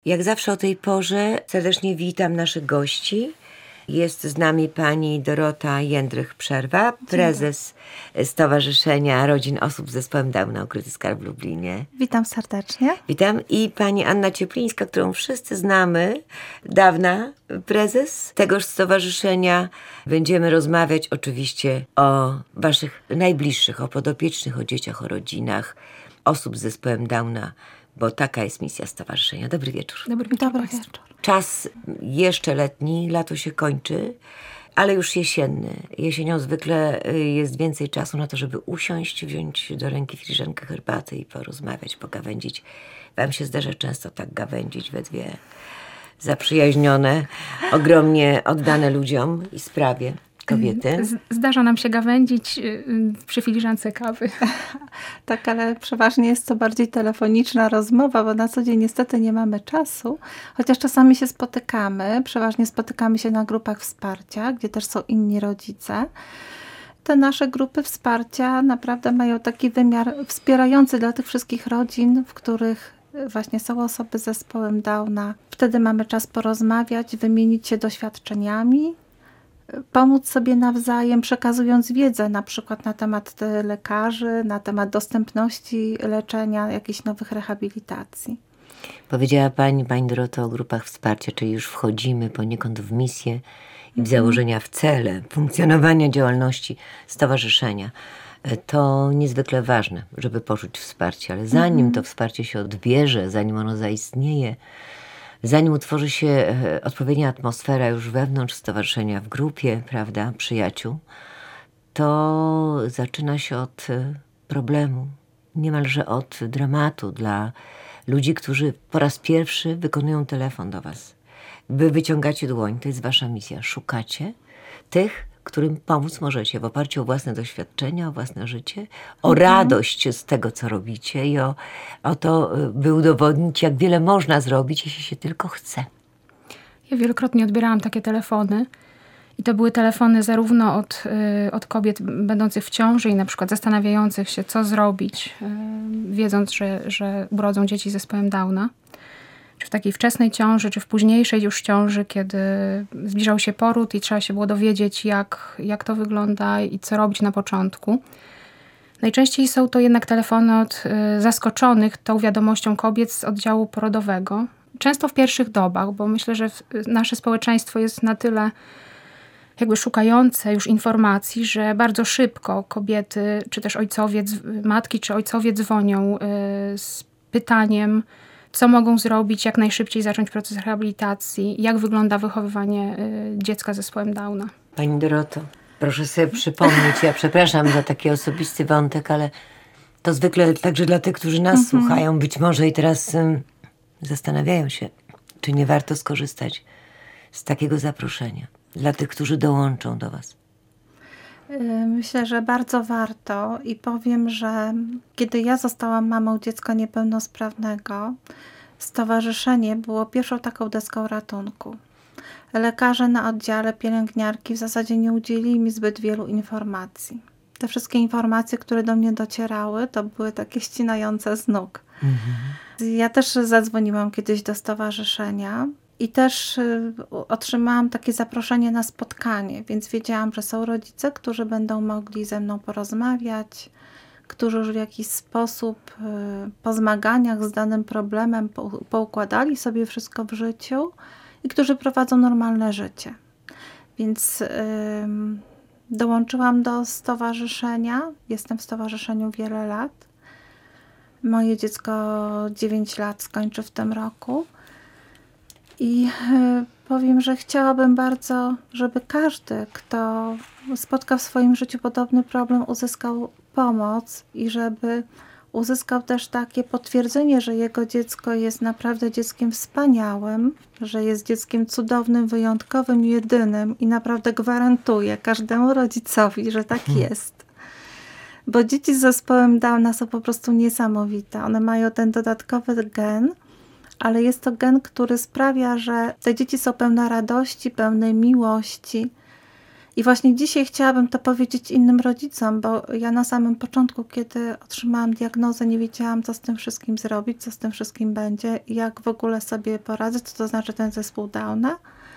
Jak zawsze o tej porze serdecznie witam naszych gości. Jest z nami pani Dorota Jędrych-Przerwa, prezes Stowarzyszenia Rodzin Osób z Zespołem Downa Ukryty Skarb w Lublinie. Witam serdecznie. Witam. I pani Anna Cieplińska, którą wszyscy znamy, dawna prezes tegoż stowarzyszenia. Będziemy rozmawiać oczywiście o waszych najbliższych, o podopiecznych, o dzieciach, o rodzinach osób z Zespołem Downa, bo taka jest misja stowarzyszenia. Dobry wieczór. Dobry wieczór. Czas jeszcze letni, lato się kończy, ale już jesienny. Jesienią zwykle jest więcej czasu na to, żeby usiąść, wziąć do ręki filiżankę herbaty i porozmawiać, pogawędzić. Wam się zdarza często tak gawędzić we dwie zaprzyjaźnione, ogromnie oddane ludziom i sprawie kobiety. Zdarza nam się gawędzić przy filiżance kawy. Tak, ale przeważnie jest to bardziej telefoniczna rozmowa, bo na co dzień niestety nie mamy czasu. Chociaż czasami się spotykamy. Przeważnie spotykamy się na grupach wsparcia, gdzie też są inni rodzice. Te nasze grupy wsparcia naprawdę mają taki wymiar wspierający dla tych wszystkich rodzin, w których właśnie są osoby z zespołem Downa. Wtedy mamy czas porozmawiać, wymienić się doświadczeniami, pomóc sobie nawzajem, przekazując wiedzę na przykład na temat lekarzy, na temat dostępności leczenia, jakichś nowych rehabilitacji. Powiedziała pani Doroto o grupach wsparcia, czyli już wchodzimy poniekąd w misję i w założenia, w cele funkcjonowania działalności stowarzyszenia. To niezwykle ważne, żeby poczuć wsparcie, ale zanim to wsparcie się odbierze, zanim ono zaistnieje, zanim utworzy się odpowiednia atmosfera już wewnątrz stowarzyszenia, w grupie, prawda, przyjaciół, to zaczyna się od problemu, niemalże od dramatu dla ludzi, którzy po raz pierwszy wykonują telefon do was. Wy wyciągacie dłoń, to jest wasza misja. Szukacie tych, którym pomóc możecie w oparciu o własne doświadczenia, o własne życie, o radość z tego, co robicie i o to, by udowodnić, jak wiele można zrobić, jeśli się tylko chce. Ja wielokrotnie odbierałam takie telefony i to były telefony zarówno od kobiet będących w ciąży i na przykład zastanawiających się, co zrobić, wiedząc, że urodzą dzieci z zespołem Downa. Czy w takiej wczesnej ciąży, czy w późniejszej już ciąży, kiedy zbliżał się poród i trzeba się było dowiedzieć, jak to wygląda i co robić na początku. Najczęściej są to jednak telefony od zaskoczonych tą wiadomością kobiet z oddziału porodowego. Często w pierwszych dobach, bo myślę, że nasze społeczeństwo jest na tyle jakby szukające już informacji, że bardzo szybko kobiety, czy też ojcowie, matki czy ojcowie dzwonią z pytaniem, co mogą zrobić, jak najszybciej zacząć proces rehabilitacji, jak wygląda wychowywanie dziecka z zespołem Downa. Pani Doroto, proszę sobie przypomnieć, ja przepraszam za taki osobisty wątek, ale to zwykle także dla tych, którzy nas słuchają, być może i teraz zastanawiają się, czy nie warto skorzystać z takiego zaproszenia dla tych, którzy dołączą do was. Myślę, że bardzo warto i powiem, że kiedy ja zostałam mamą dziecka niepełnosprawnego, stowarzyszenie było pierwszą taką deską ratunku. Lekarze na oddziale, pielęgniarki w zasadzie nie udzielili mi zbyt wielu informacji. Te wszystkie informacje, które do mnie docierały, to były takie ścinające z nóg. Ja też zadzwoniłam kiedyś do stowarzyszenia i też otrzymałam takie zaproszenie na spotkanie, więc wiedziałam, że są rodzice, którzy będą mogli ze mną porozmawiać, którzy już w jakiś sposób po zmaganiach z danym problemem poukładali sobie wszystko w życiu i którzy prowadzą normalne życie. Więc dołączyłam do stowarzyszenia, jestem w stowarzyszeniu wiele lat. Moje dziecko 9 lat skończy w tym roku. I powiem, że chciałabym bardzo, żeby każdy, kto spotkał w swoim życiu podobny problem, uzyskał pomoc i żeby uzyskał też takie potwierdzenie, że jego dziecko jest naprawdę dzieckiem wspaniałym, że jest dzieckiem cudownym, wyjątkowym, jedynym i naprawdę gwarantuję każdemu rodzicowi, że tak jest. Bo dzieci z zespołem Downa są po prostu niesamowite. One mają ten dodatkowy gen, ale jest to gen, który sprawia, że te dzieci są pełne radości, pełne miłości I właśnie dzisiaj chciałabym to powiedzieć innym rodzicom, bo ja na samym początku, kiedy otrzymałam diagnozę, nie wiedziałam, co z tym wszystkim zrobić, co z tym wszystkim będzie, jak w ogóle sobie poradzę, co to znaczy ten zespół Downa,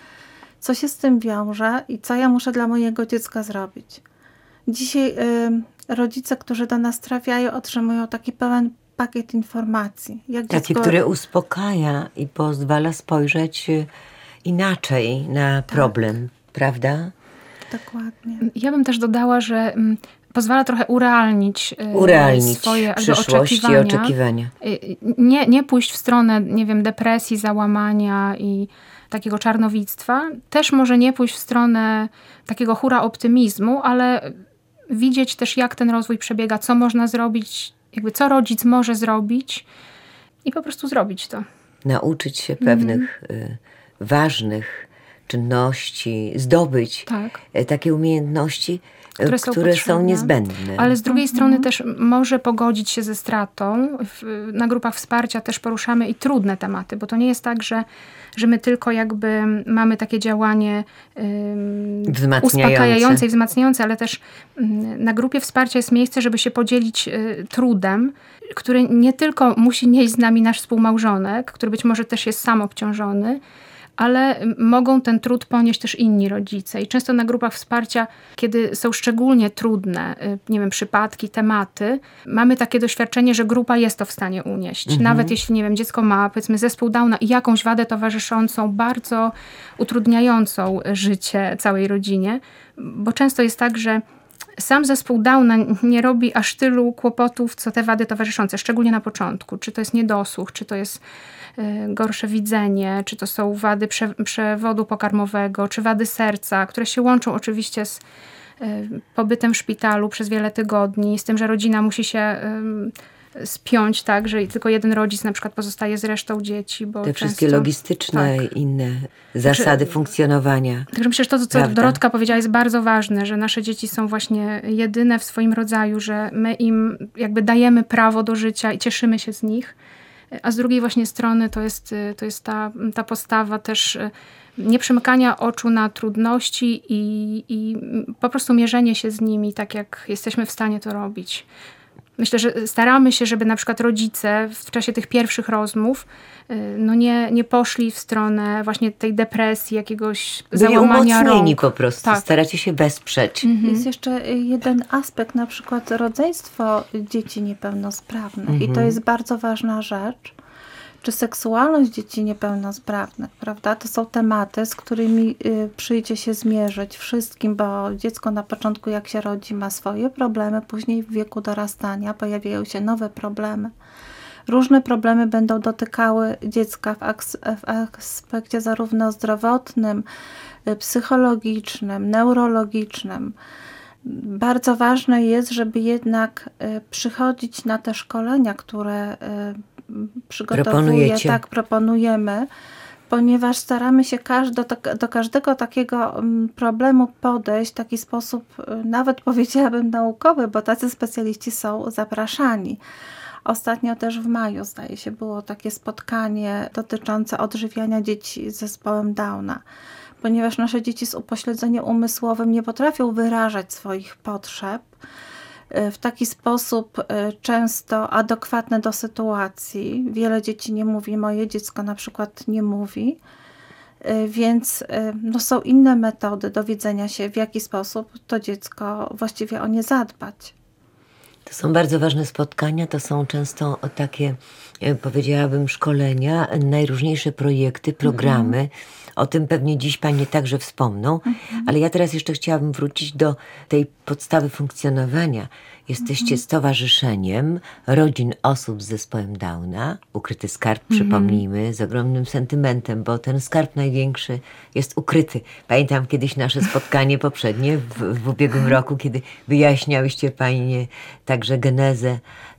co się z tym wiąże i co ja muszę dla mojego dziecka zrobić. Dzisiaj rodzice, którzy do nas trafiają, otrzymują taki pełen pakiet informacji. Jak Taki, dziecko... który uspokaja i pozwala spojrzeć inaczej na problem, prawda? Dokładnie. Ja bym też dodała, że pozwala trochę urealnić swoje przyszłość i oczekiwania. Nie pójść w stronę, nie wiem, depresji, załamania i takiego czarnowictwa. Też może nie pójść w stronę takiego hura optymizmu, ale widzieć też, jak ten rozwój przebiega, co można zrobić, jakby co rodzic może zrobić i po prostu zrobić to. Nauczyć się pewnych ważnych czynności, zdobyć takie umiejętności, które są niezbędne. Ale z drugiej strony też może pogodzić się ze stratą. Na grupach wsparcia też poruszamy i trudne tematy, bo to nie jest tak, że my tylko jakby mamy takie działanie uspokajające i wzmacniające, ale też na grupie wsparcia jest miejsce, żeby się podzielić trudem, który nie tylko musi nieść z nami nasz współmałżonek, który być może też jest sam obciążony, ale mogą ten trud ponieść też inni rodzice. I często na grupach wsparcia, kiedy są szczególnie trudne, nie wiem, przypadki, tematy, mamy takie doświadczenie, że grupa jest to w stanie unieść. Nawet jeśli, nie wiem, dziecko ma, powiedzmy, zespół Downa i jakąś wadę towarzyszącą, bardzo utrudniającą życie całej rodzinie, bo często jest tak, że sam zespół Downa nie robi aż tylu kłopotów, co te wady towarzyszące, szczególnie na początku. Czy to jest niedosłuch, czy to jest gorsze widzenie, czy to są wady przewodu pokarmowego, czy wady serca, które się łączą oczywiście z pobytem w szpitalu przez wiele tygodni, z tym, że rodzina musi się spiąć tak, że tylko jeden rodzic na przykład pozostaje z resztą dzieci. Bo te wszystkie logistyczne i inne zasady funkcjonowania. Także myślę, że to, co Dorotka powiedziała, jest bardzo ważne, że nasze dzieci są właśnie jedyne w swoim rodzaju, że my im jakby dajemy prawo do życia i cieszymy się z nich. A z drugiej właśnie strony to jest ta postawa też nie przymykania oczu na trudności i po prostu mierzenie się z nimi tak, jak jesteśmy w stanie to robić. Myślę, że staramy się, żeby na przykład rodzice w czasie tych pierwszych rozmów nie poszli w stronę właśnie tej depresji, jakiegoś załamania rąk. Umocnieni po prostu, staracie się wesprzeć. Jest jeszcze jeden aspekt, na przykład rodzeństwo dzieci niepełnosprawnych i to jest bardzo ważna rzecz. Czy seksualność dzieci niepełnosprawnych, prawda? To są tematy, z którymi przyjdzie się zmierzyć wszystkim, bo dziecko na początku, jak się rodzi, ma swoje problemy, później w wieku dorastania pojawiają się nowe problemy. Różne problemy będą dotykały dziecka w aspekcie zarówno zdrowotnym, psychologicznym, neurologicznym. Bardzo ważne jest, żeby jednak przychodzić na te szkolenia, które proponujemy, ponieważ staramy się do każdego takiego problemu podejść w taki sposób, nawet powiedziałabym naukowy, bo tacy specjaliści są zapraszani. Ostatnio też w maju, zdaje się, było takie spotkanie dotyczące odżywiania dzieci z zespołem Downa. Ponieważ nasze dzieci z upośledzeniem umysłowym nie potrafią wyrażać swoich potrzeb w taki sposób często adekwatny do sytuacji. Wiele dzieci nie mówi, moje dziecko na przykład nie mówi, więc są inne metody dowiedzenia się, w jaki sposób to dziecko właściwie o nie zadbać. To są bardzo ważne spotkania, to są często takie, powiedziałabym, szkolenia, najróżniejsze projekty, programy. O tym pewnie dziś Panie także wspomną, ale ja teraz jeszcze chciałabym wrócić do tej podstawy funkcjonowania. Jesteście stowarzyszeniem rodzin osób z zespołem Downa. Ukryty skarb, przypomnijmy, z ogromnym sentymentem, bo ten skarb największy jest ukryty. Pamiętam kiedyś nasze spotkanie poprzednie w ubiegłym roku, kiedy wyjaśniałyście Panie także genezę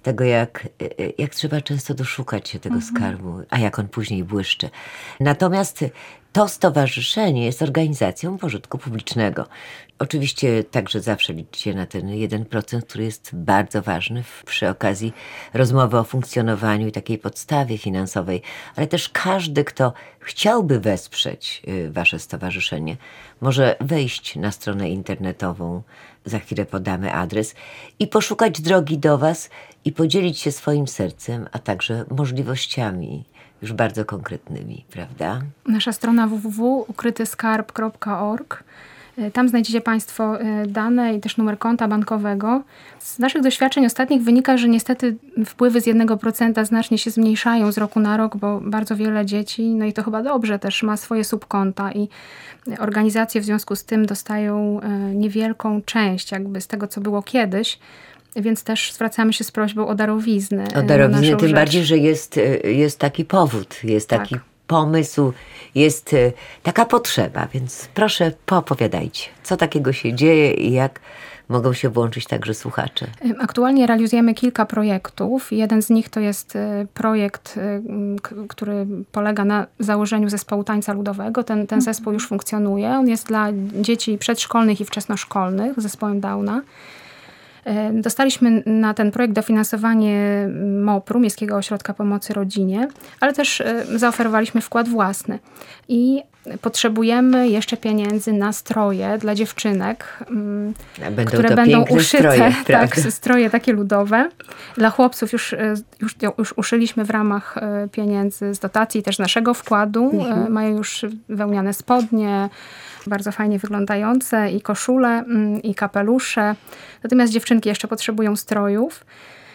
tego, jak trzeba często doszukać się tego skarbu, a jak on później błyszczy. Natomiast to stowarzyszenie jest organizacją pożytku publicznego. Oczywiście także zawsze liczycie na ten 1%, który jest bardzo ważny przy okazji rozmowy o funkcjonowaniu i takiej podstawie finansowej, ale też każdy, kto chciałby wesprzeć wasze stowarzyszenie, może wejść na stronę internetową, za chwilę podamy adres, i poszukać drogi do was i podzielić się swoim sercem, a także możliwościami już bardzo konkretnymi, prawda? Nasza strona www.ukrytyskarb.org. Tam znajdziecie Państwo dane i też numer konta bankowego. Z naszych doświadczeń ostatnich wynika, że niestety wpływy z 1% znacznie się zmniejszają z roku na rok, bo bardzo wiele dzieci, no i to chyba dobrze, też ma swoje subkonta i organizacje w związku z tym dostają niewielką część jakby z tego, co było kiedyś. Więc też zwracamy się z prośbą o darowizny. O darowizny, tym rzecz. bardziej, że jest taki powód, jest taki pomysł, jest taka potrzeba. Więc proszę, poopowiadajcie, co takiego się dzieje i jak mogą się włączyć także słuchacze. Aktualnie realizujemy kilka projektów. Jeden z nich to jest projekt, który polega na założeniu zespołu tańca ludowego. Ten zespół już funkcjonuje. On jest dla dzieci przedszkolnych i wczesnoszkolnych z zespołem Downa. Dostaliśmy na ten projekt dofinansowanie MOPR-u, Miejskiego Ośrodka Pomocy Rodzinie, ale też zaoferowaliśmy wkład własny. I potrzebujemy jeszcze pieniędzy na stroje dla dziewczynek, które będą uszyte. Stroje, tak, stroje takie ludowe. Dla chłopców już uszyliśmy w ramach pieniędzy z dotacji, też naszego wkładu. Mają już wełniane spodnie, bardzo fajnie wyglądające i koszule, i kapelusze. Natomiast dziewczynki jeszcze potrzebują strojów.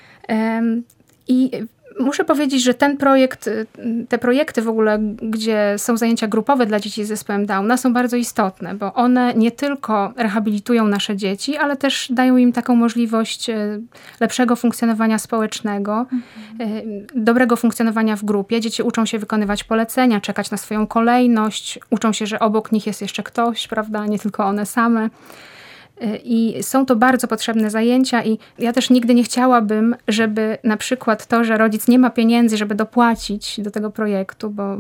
I muszę powiedzieć, że te projekty w ogóle, gdzie są zajęcia grupowe dla dzieci z zespołem Downa, są bardzo istotne, bo one nie tylko rehabilitują nasze dzieci, ale też dają im taką możliwość lepszego funkcjonowania społecznego, dobrego funkcjonowania w grupie. Dzieci uczą się wykonywać polecenia, czekać na swoją kolejność, uczą się, że obok nich jest jeszcze ktoś, prawda, nie tylko one same. I są to bardzo potrzebne zajęcia i ja też nigdy nie chciałabym, żeby na przykład to, że rodzic nie ma pieniędzy, żeby dopłacić do tego projektu, bo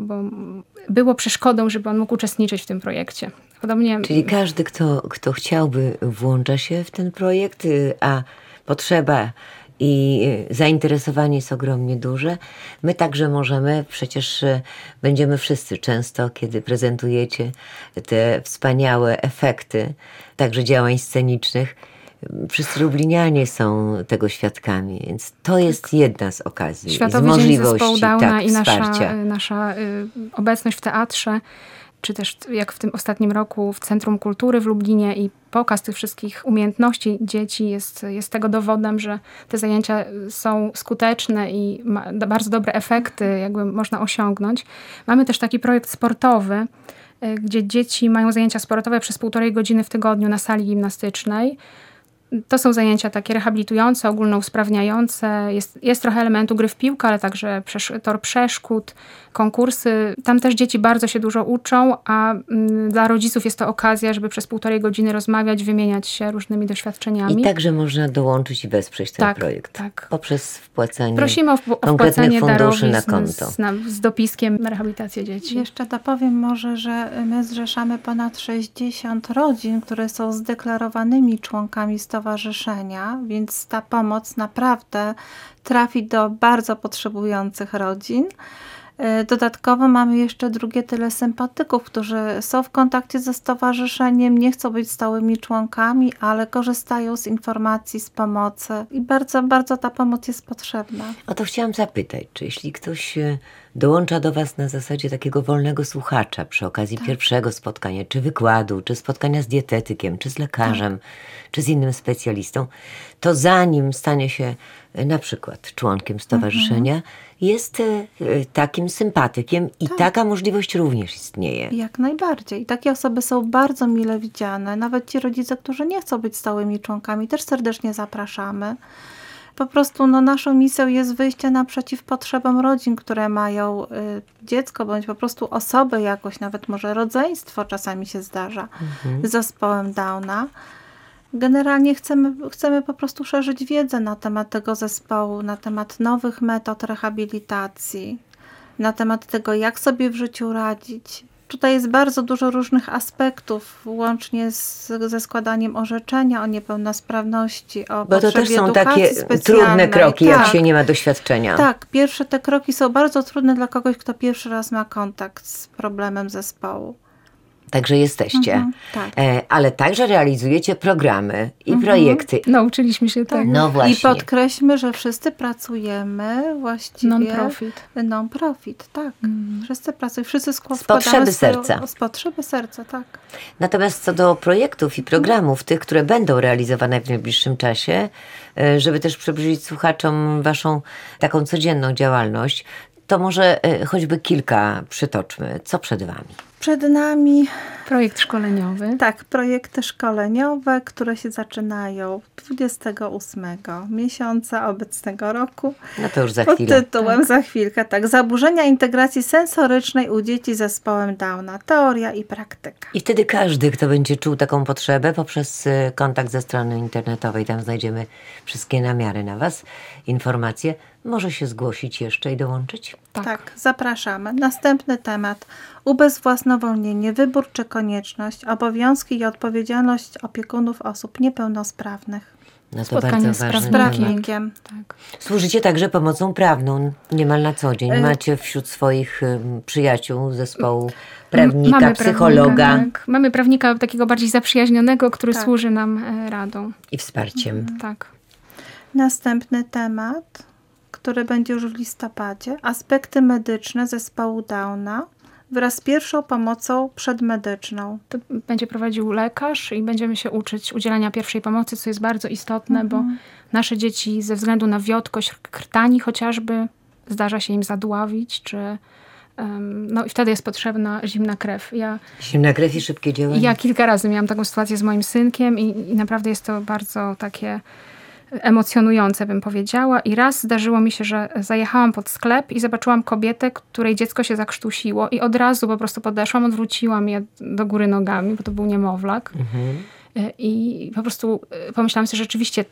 było przeszkodą, żeby on mógł uczestniczyć w tym projekcie. Podobnie... Czyli każdy, kto chciałby, włącza się w ten projekt, a potrzeba i zainteresowanie jest ogromnie duże. My także możemy, przecież będziemy wszyscy często, kiedy prezentujecie te wspaniałe efekty, także działań scenicznych, wszyscy lublinianie są tego świadkami, więc to jest jedna z okazji, Światowy z możliwości Dzień Zespołu Downa i wsparcia. nasza obecność w teatrze, czy też jak w tym ostatnim roku w Centrum Kultury w Lublinie i pokaz tych wszystkich umiejętności dzieci jest tego dowodem, że te zajęcia są skuteczne i bardzo dobre efekty jakby można osiągnąć. Mamy też taki projekt sportowy, gdzie dzieci mają zajęcia sportowe przez 1,5 godziny w tygodniu na sali gimnastycznej. To są zajęcia takie rehabilitujące, ogólnousprawniające. Jest trochę elementu gry w piłkę, ale także tor przeszkód, konkursy. Tam też dzieci bardzo się dużo uczą, a dla rodziców jest to okazja, żeby przez 1,5 godziny rozmawiać, wymieniać się różnymi doświadczeniami. I także można dołączyć i wesprzeć ten projekt. Tak. Poprzez wpłacanie Prosimy o konkretnych funduszy na darowizn konto. z dopiskiem na rehabilitację dzieci. Jeszcze dopowiem może, że my zrzeszamy ponad 60 rodzin, które są zdeklarowanymi członkami stowarzyszenia, więc ta pomoc naprawdę trafi do bardzo potrzebujących rodzin. Dodatkowo mamy jeszcze drugie tyle sympatyków, którzy są w kontakcie ze stowarzyszeniem, nie chcą być stałymi członkami, ale korzystają z informacji, z pomocy i bardzo, bardzo ta pomoc jest potrzebna. O to chciałam zapytać, czy jeśli ktoś dołącza do was na zasadzie takiego wolnego słuchacza przy okazji pierwszego spotkania, czy wykładu, czy spotkania z dietetykiem, czy z lekarzem, czy z innym specjalistą, to zanim stanie się na przykład członkiem stowarzyszenia, jest takim sympatykiem i taka możliwość również istnieje. Jak najbardziej. Takie osoby są bardzo mile widziane. Nawet ci rodzice, którzy nie chcą być stałymi członkami, też serdecznie zapraszamy. Po prostu naszą misją jest wyjście naprzeciw potrzebom rodzin, które mają dziecko, bądź po prostu osobę jakoś, nawet może rodzeństwo czasami się zdarza z zespołem Downa. Generalnie chcemy po prostu szerzyć wiedzę na temat tego zespołu, na temat nowych metod rehabilitacji, na temat tego, jak sobie w życiu radzić. Tutaj jest bardzo dużo różnych aspektów, łącznie ze składaniem orzeczenia o niepełnosprawności, o Bo to potrzebie też są edukacji takie specjalnej. trudne kroki, jak Tak. się nie ma doświadczenia. Tak, pierwsze te kroki są bardzo trudne dla kogoś, kto pierwszy raz ma kontakt z problemem zespołu. Także jesteście. Tak. Ale także realizujecie programy i projekty. Nauczyliśmy się tego. No właśnie. I podkreślmy, że wszyscy pracujemy właściwie... Non-profit. Non-profit, tak. Wszyscy pracują, wszyscy składamy potrzeby swoją- serca. Z potrzeby serca, tak. Natomiast co do projektów i programów, tych, które będą realizowane w najbliższym czasie, żeby też przybliżyć słuchaczom waszą taką codzienną działalność, to może choćby kilka przytoczmy. Co przed wami? Przed nami Projekt szkoleniowy. projekty szkoleniowe, które się zaczynają 28 miesiąca obecnego roku. No to już za Pod chwilę. tytułem za chwilkę, tak. Zaburzenia integracji sensorycznej u dzieci z zespołem Downa. Teoria i praktyka. I wtedy każdy, kto będzie czuł taką potrzebę, poprzez kontakt ze strony internetowej, tam znajdziemy wszystkie namiary na was, informacje, może się zgłosić jeszcze i dołączyć. Tak, zapraszamy. Następny temat. Ubezwłasnowolnienie, wybór czy konieczność, obowiązki i odpowiedzialność opiekunów osób niepełnosprawnych. No to Spotkanie bardzo z ważny Z temat. prawnikiem. Tak. Służycie także pomocą prawną niemal na co dzień. Macie wśród swoich przyjaciół zespołu prawnika, Mamy psychologa prawnika, tak. Mamy prawnika takiego bardziej zaprzyjaźnionego, który Tak. służy nam radą. i wsparciem. Tak. Następny temat, który będzie już w listopadzie. Aspekty medyczne zespołu Downa wraz z pierwszą pomocą przedmedyczną. To będzie prowadził lekarz i będziemy się uczyć udzielania pierwszej pomocy, co jest bardzo istotne, bo nasze dzieci ze względu na wiotkość krtani chociażby zdarza się im zadławić, czy no i wtedy jest potrzebna zimna krew. Zimna krew i szybkie działanie. Ja kilka razy miałam taką sytuację z moim synkiem i naprawdę jest to bardzo takie emocjonujące, bym powiedziała. I raz zdarzyło mi się, że zajechałam pod sklep i zobaczyłam kobietę, której dziecko się zakrztusiło i od razu po prostu podeszłam, odwróciłam je do góry nogami, bo to był niemowlak. I po prostu pomyślałam sobie, że rzeczywiście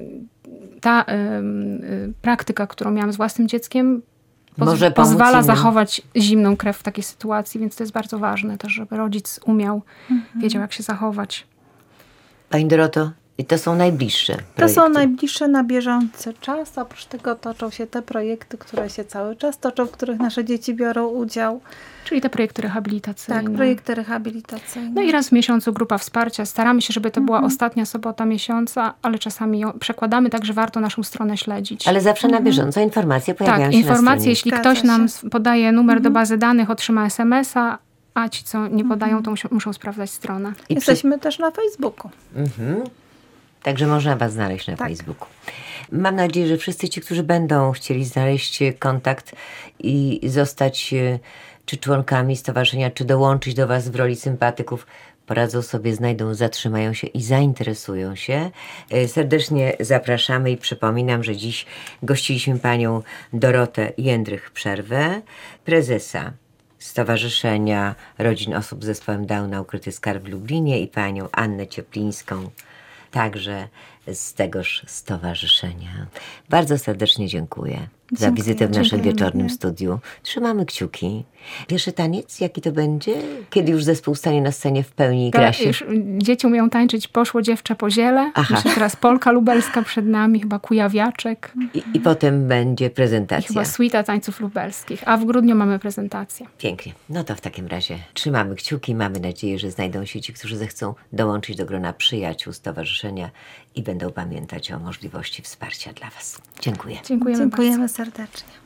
ta praktyka, którą miałam z własnym dzieckiem, Może pomóc pozwala innym. zachować zimną krew w takiej sytuacji, więc to jest bardzo ważne też, żeby rodzic umiał, wiedział jak się zachować. Pani Doroto, i to są najbliższe To projekty. są najbliższe na bieżący czas. Oprócz tego toczą się te projekty, które się cały czas toczą, w których nasze dzieci biorą udział. Czyli te projekty rehabilitacyjne. Tak, projekty rehabilitacyjne. No i raz w miesiącu grupa wsparcia. Staramy się, żeby to była ostatnia sobota miesiąca, ale czasami ją przekładamy, tak że warto naszą stronę śledzić. Ale zawsze na bieżąco informacje pojawiają Tak, się na informacje, stronie. jeśli Zgadza ktoś się. nam podaje numer do bazy danych, otrzyma SMS-a, a ci, co nie podają, to muszą sprawdzać stronę. I Jesteśmy też na Facebooku. Także można was znaleźć na Tak. Facebooku. Mam nadzieję, że wszyscy ci, którzy będą chcieli znaleźć kontakt i zostać czy członkami stowarzyszenia, czy dołączyć do was w roli sympatyków, poradzą sobie, znajdą, zatrzymają się i zainteresują się. Serdecznie zapraszamy i przypominam, że dziś gościliśmy panią Dorotę Jędrych-Przerwę, prezesa Stowarzyszenia Rodzin Osób z Zespołem Downa Ukryty Skarb w Lublinie i panią Annę Cieplińską, także z tegoż stowarzyszenia. Bardzo serdecznie dziękuję za Dziękuję. wizytę w naszym Dziękujemy. wieczornym studiu. Trzymamy kciuki. Pierwszy taniec, jaki to będzie? Kiedy już zespół stanie na scenie w pełni i gra się? Już dzieci umieją tańczyć Poszło dziewczę po ziele. Aha. Jeszcze teraz Polka Lubelska przed nami, chyba Kujawiaczek I potem będzie i prezentacja. chyba Suita tańców lubelskich. A w grudniu mamy prezentację. Pięknie. No to w takim razie trzymamy kciuki. Mamy nadzieję, że znajdą się ci, którzy zechcą dołączyć do grona przyjaciół stowarzyszenia i będą pamiętać o możliwości wsparcia dla was. Dziękuję. Dziękujemy bardzo. Dziękujemy serdecznie.